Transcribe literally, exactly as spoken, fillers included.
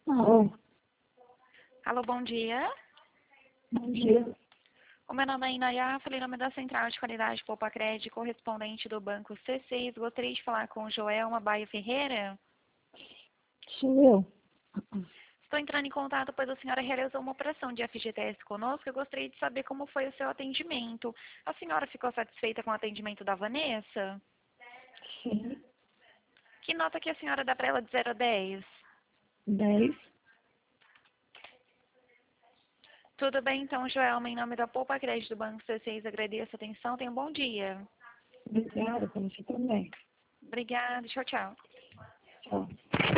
Alô, Alô, bom dia. bom dia. O meu nome é Inayá, falei em nome da Central de Qualidade Poupa Crédito, correspondente do Banco C seis. Gostaria de falar com o Joel Mabaio Ferreira. Sou eu. Estou entrando em contato, pois a senhora realizou uma operação de F G T S conosco. Eu gostaria de saber como foi o seu atendimento. A senhora ficou satisfeita com o atendimento da Vanessa? Sim, Que nota que a senhora dá para ela de zero a dez? dez. Tudo bem, então, Joelma, em nome da Poupa Crédito do Banco C seis, agradeço a atenção. Tenha um bom dia. Obrigada, para você também. Obrigada. Tchau, tchau. Tchau.